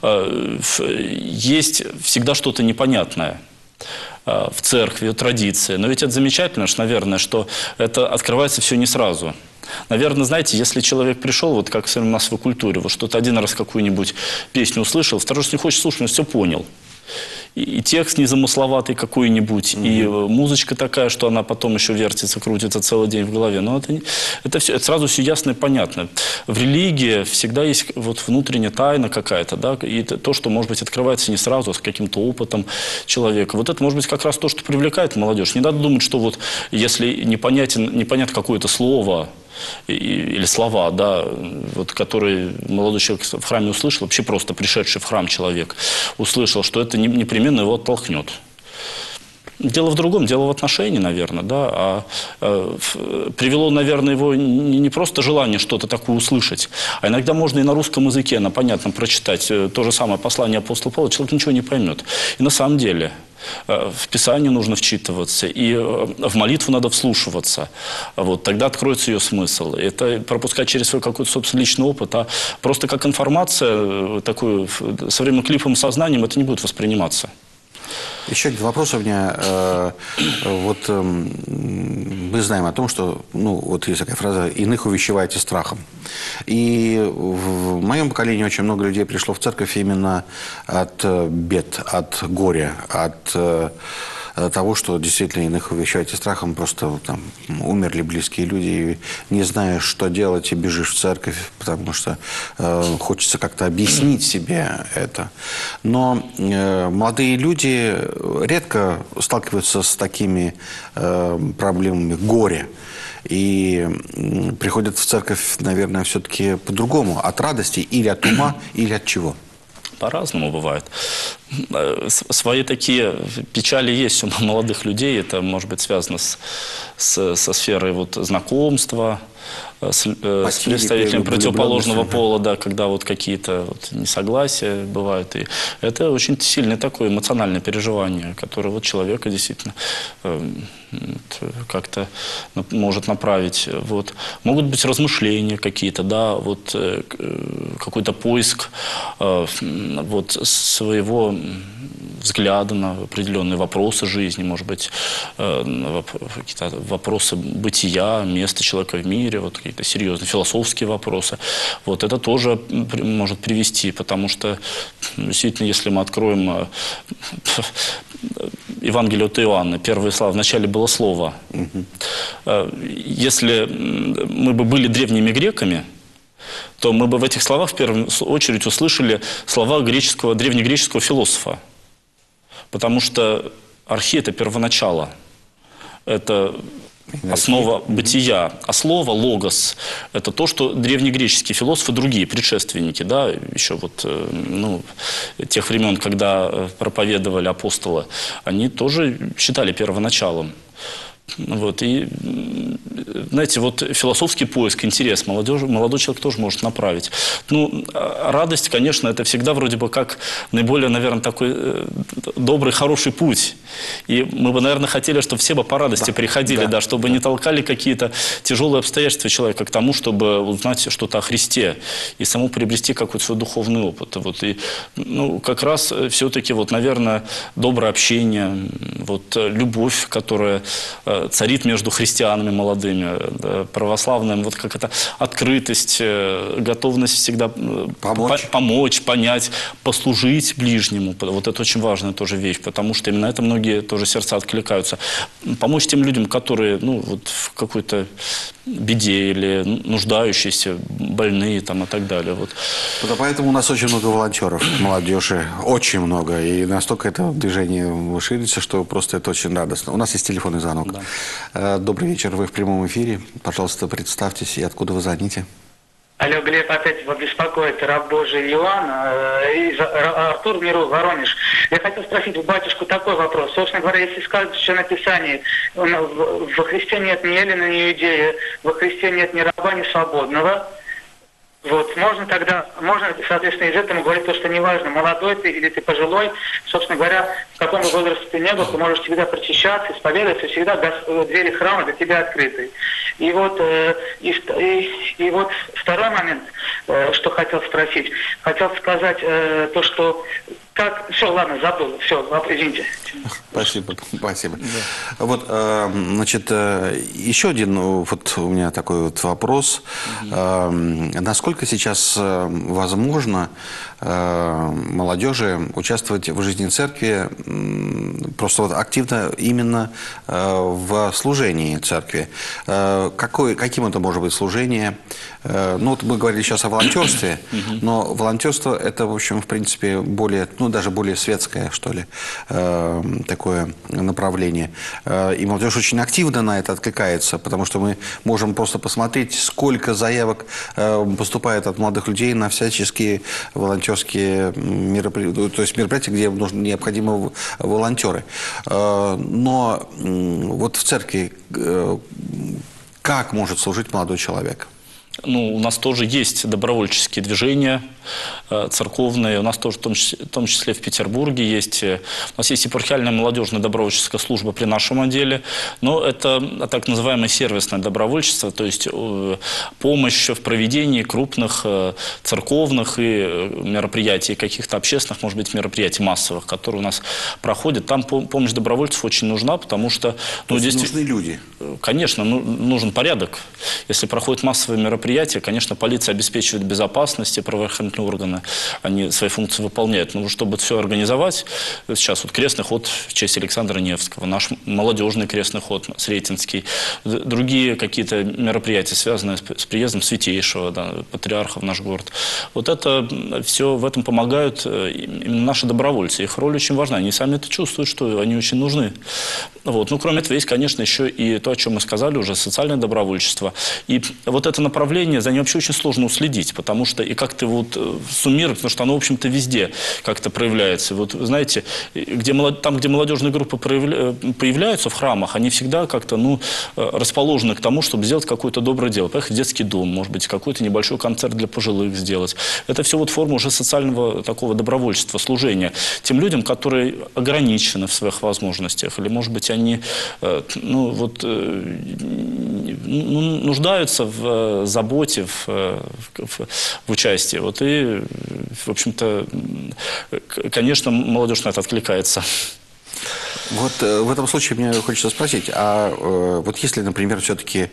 есть всегда что-то непонятное в церкви, традиции. Но ведь это замечательно, наверное, что это открывается все не сразу. Наверное, знаете, если человек пришел, вот как в массовой культуре, вот что-то один раз какую-нибудь песню услышал, второй раз не хочет слушать, но все понял. и текст незамысловатый какой-нибудь, mm-hmm. и музычка такая, что она потом еще вертится, крутится целый день в голове. Но это, это, все, это сразу все ясно и понятно. В религии всегда есть вот внутренняя тайна какая-то, да, и то, что, может быть, открывается не сразу, а с каким-то опытом человека. Вот это, может быть, как раз то, что привлекает молодежь. Не надо думать, что вот если непонятен, непонятно какое-то слово, или слова, да, вот, которые молодой человек в храме услышал, вообще просто пришедший в храм человек услышал, что это непременно его оттолкнет. Дело в другом, дело в отношении, наверное, да, а, а привело, наверное, его не, не просто желание что-то такое услышать, а иногда можно и на русском языке, на понятном прочитать то же самое послание апостола Павла, человек ничего не поймет. И на самом деле в Писание нужно вчитываться, и в молитву надо вслушиваться. Вот, тогда откроется ее смысл. Это пропускать через свой какой-то собственный личный опыт, а просто как информация, такую, современным клиповым сознанием это не будет восприниматься. Еще один вопрос у меня. Вот мы знаем о том, что, ну, вот есть такая фраза: «Иных увещевайте страхом». И в моем поколении очень много людей пришло в церковь именно от бед, от горя, от того, что действительно иных увещевайте страхом, просто там умерли близкие люди, и не знаешь, что делать, и бежишь в церковь, потому что э, хочется как-то объяснить себе это. Но э, молодые люди редко сталкиваются с такими э, проблемами горя. И приходят в церковь, наверное, все-таки по-другому. От радости или от ума, или от чего? По-разному бывает. Свои такие печали есть у молодых людей. Это может быть связано с, с, со сферой вот знакомства, с, с представителями противоположного пола, да, когда вот какие-то вот несогласия бывают. И это очень сильное такое эмоциональное переживание, которое вот человека действительно э, как-то может направить. Вот. Могут быть размышления какие-то, да, вот, э, какой-то поиск э, вот, своего взгляда на определенные вопросы жизни, может быть, э, какие-то вопросы бытия, места человека в мире, вот какие-то серьезные философские вопросы. Вот это тоже может привести, потому что действительно, если мы откроем Евангелие от Иоанна, первые слова, вначале было слово. Угу. Если мы бы были древними греками, то мы бы в этих словах в первую очередь услышали слова греческого, древнегреческого философа. Потому что архи – это первоначало, это основа бытия. А слово «логос» – это то, что древнегреческие философы, другие предшественники, да, еще вот, ну, тех времен, когда проповедовали апостолы, они тоже считали первоначалом. Вот, и, знаете, вот философский поиск, интерес молодежи, молодой человек тоже может направить. Ну, радость, конечно, это всегда вроде бы как наиболее, наверное, такой добрый, хороший путь. И мы бы, наверное, хотели, чтобы все бы по радости да, приходили, да, да, чтобы да. не толкали какие-то тяжелые обстоятельства человека к тому, чтобы узнать что-то о Христе и самому приобрести какой-то свой духовный опыт. Вот, и, ну, как раз все-таки, вот, наверное, доброе общение, вот, любовь, которая царит между христианами молодыми, да, православным, вот как это открытость, готовность всегда помочь. По помочь, понять, послужить ближнему. Вот это очень важная тоже вещь, потому что именно это многие тоже сердца откликаются. Помочь тем людям, которые, ну, вот в какой-то беде или нуждающиеся, больные там и так далее. Вот. Поэтому у нас очень много волонтеров, молодежи, очень много. И настолько это движение ширится, что просто это очень радостно. У нас есть телефонный звонок. Да. Добрый вечер, вы в прямом эфире. Пожалуйста, представьтесь и откуда вы звоните. Алло, Глеб, опять его беспокоит раб Божий Иоанн, э, Артур Миру, Воронеж. Я хотел спросить у батюшку такой вопрос. Собственно говоря, если сказать в Священном Писании, во Христе нет ни эллина, ни иудея, во Христе нет ни раба, ни свободного, вот, можно тогда, можно, соответственно, из этого говорить то, что неважно, молодой ты или ты пожилой, собственно говоря, в каком бы возрасте ты не был, ты можешь всегда прочищаться, исповедоваться, всегда двери храма для тебя открыты. И вот, э, и, и, и вот второй момент, э, что хотел спросить. Хотел сказать э, то, что... Как... Все, ладно, забыл. Все, извините. Спасибо, спасибо. Да. Вот, э, значит, э, еще один вот у меня такой вот вопрос. Угу. Э, насколько насколько сейчас возможно молодежи участвовать в жизни церкви просто вот активно именно в служении церкви? Какое, каким это может быть служение? Ну, вот мы говорили сейчас о волонтерстве, но волонтерство это, в общем, в принципе, более, ну, даже более светское, что ли, такое направление. И молодежь очень активно на это откликается, потому что мы можем просто посмотреть, сколько заявок поступает от молодых людей на всяческие волонтерские мероприятия, то есть мероприятия, где нужны, необходимы волонтеры. Но вот в церкви как может служить молодой человек? Ну, у нас тоже есть добровольческие движения э, церковные. У нас тоже, в том, числе, в том числе в Петербурге, есть... У нас есть епархиальная молодежная добровольческая служба при нашем отделе. Но это так называемое сервисное добровольчество, то есть э, помощь в проведении крупных э, церковных и мероприятий, каких-то общественных, может быть, мероприятий массовых, которые у нас проходят. Там помощь добровольцев очень нужна, потому что... Ну, здесь нужны люди. Конечно, ну, нужен порядок. Если проходят массовые мероприятия, конечно, полиция обеспечивает безопасность, и правоохранительные органы, они свои функции выполняют. Но чтобы все организовать, сейчас вот крестный ход в честь Александра Невского, наш молодежный крестный ход, Сретенский, другие какие-то мероприятия, связанные с приездом Святейшего, да, патриарха в наш город. Вот это все, в этом помогают именно наши добровольцы. Их роль очень важна. Они сами это чувствуют, что они очень нужны. Вот. Ну, кроме этого, есть, конечно, еще и то, о чем мы сказали уже, социальное добровольчество. И вот это направление, за ним вообще очень сложно уследить, потому что и как-то вот суммировать, потому что оно, в общем-то, везде как-то проявляется. Вот, знаете, где, там, где молодежные группы появляются в храмах, они всегда как-то, ну, расположены к тому, чтобы сделать какое-то доброе дело. Поехать в детский дом, может быть, какой-то небольшой концерт для пожилых сделать. Это все вот форма уже социального такого добровольчества, служения тем людям, которые ограничены в своих возможностях, или, может быть, они, ну, вот, нуждаются в заботе, в, в, в участии. Вот и, в общем-то, конечно, молодежь на это откликается. Вот в этом случае мне хочется спросить, а вот если, например, все-таки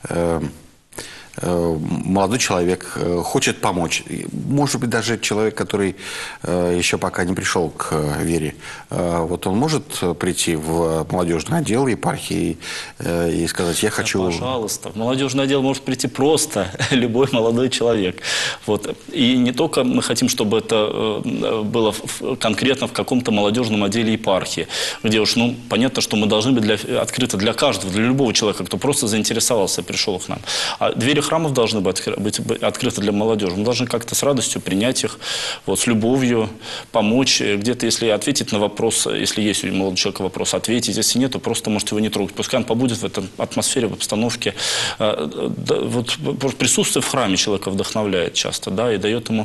молодой человек хочет помочь, может быть, даже человек, который еще пока не пришел к вере, вот он может прийти в молодежный отдел епархии и сказать: я хочу... Да, пожалуйста, в молодежный отдел может прийти просто любой молодой человек. Вот. И не только мы хотим, чтобы это было конкретно в каком-то молодежном отделе епархии, где уж, ну, понятно, что мы должны быть для, открыты для каждого, для любого человека, кто просто заинтересовался и пришел к нам. А двери храмов должны быть открыты для молодежи. Мы должны как-то с радостью принять их, вот, с любовью, помочь. Где-то, если ответить на вопрос, если есть у молодого человека вопрос, ответить. Если нет, то просто можете его не трогать. Пускай он побудет в этой атмосфере, в обстановке. Вот присутствие в храме человека вдохновляет часто, да, и дает ему,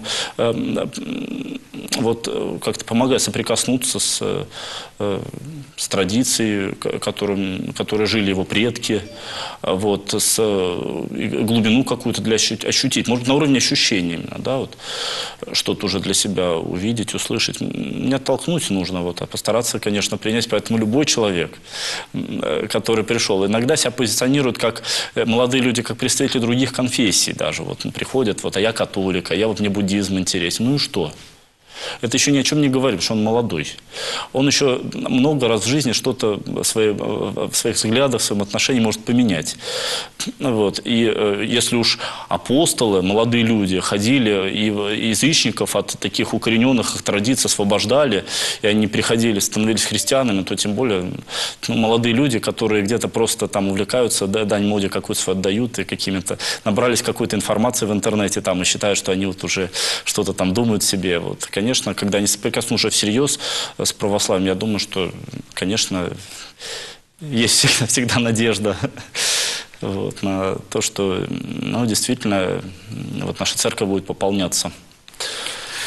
вот, как-то помогает соприкоснуться с, с традицией, которым, которой жили его предки, вот, с глубину какую-то для ощутить, может, на уровне ощущений именно, да, вот, что-то уже для себя увидеть, услышать. Не оттолкнуть нужно, вот, а постараться, конечно, принять. Поэтому любой человек, который пришел, иногда себя позиционирует как молодые люди, как представители других конфессий даже, вот, приходят, вот, а я католик, а я, вот, мне буддизм интересен, ну и что? Это еще ни о чем не говорит, потому что он молодой. Он еще много раз в жизни что-то в, своей, в своих взглядах, в своем отношении может поменять. Вот. И э, если уж апостолы, молодые люди, ходили и язычников от таких укорененных их традиций освобождали, и они приходили, становились христианами, то тем более, ну, молодые люди, которые где-то просто там увлекаются, да, дань моде какую-то свою отдают, и какими-то набрались какой-то информации в интернете там, и считают, что они вот уже что-то там думают себе. Вот. Конечно, когда они соприкоснутся уже всерьез с православием, я думаю, что, конечно, есть всегда, всегда надежда, вот, на то, что, ну, действительно, вот наша церковь будет пополняться.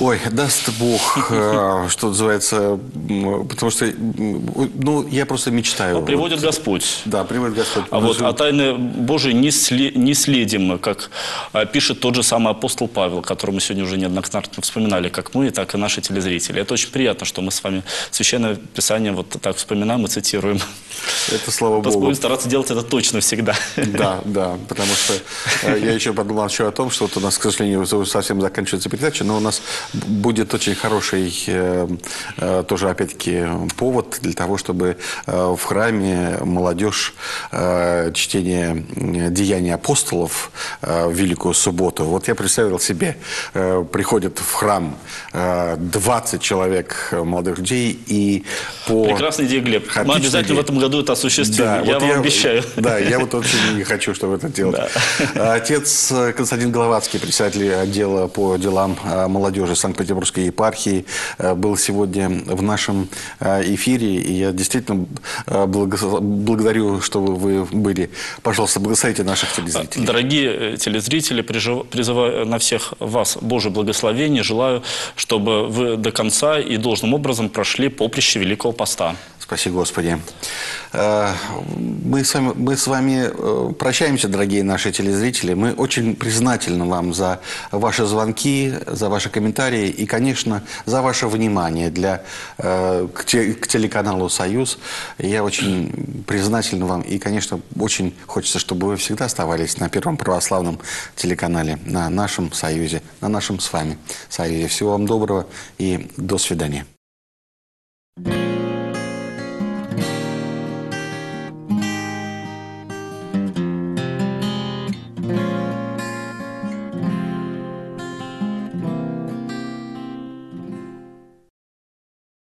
Ой, даст Бог, э, что называется, м, потому что, м, ну, я просто мечтаю. Но приводит вот, Господь. Да, приводит Господь. А вот о тайны Божией не, сле, не следим мы, как а, пишет тот же самый апостол Павел, которого мы сегодня уже неоднократно вспоминали, как мы, так и наши телезрители. Это очень приятно, что мы с вами Священное Писание вот так вспоминаем и цитируем. Это слава Богу. Будем стараться делать это точно всегда. Да, да, потому что э, я еще подумал еще о том, что вот у нас, к сожалению, совсем заканчивается передача, но у нас будет очень хороший э, э, тоже, опять-таки, повод для того, чтобы э, в храме молодежь э, чтение деяний апостолов э, в Великую Субботу. Вот я представил себе, э, приходят в храм э, двадцать человек молодых людей и по... Прекрасная идея, Глеб. Мы обязательно идея. в этом году это осуществим. Да, я вот вам я, обещаю. Да, я вот очень не хочу, чтобы это делать. Да. Отец Константин Головацкий, председатель отдела по делам молодежи Санкт-Петербургской епархии, был сегодня в нашем эфире. И я действительно благодарю, что вы были. Пожалуйста, благословите наших телезрителей. Дорогие телезрители, призываю на всех вас Божие благословение. Желаю, чтобы вы до конца и должным образом прошли поприще Великого Поста. Спаси Господи. Мы с, вами, мы с вами прощаемся, дорогие наши телезрители. Мы очень признательны вам за ваши звонки, за ваши комментарии и, конечно, за ваше внимание для, к, те, к телеканалу «Союз». Я очень признателен вам и, конечно, очень хочется, чтобы вы всегда оставались на Первом православном телеканале, на нашем «Союзе», на нашем с вами «Союзе». Всего вам доброго и до свидания.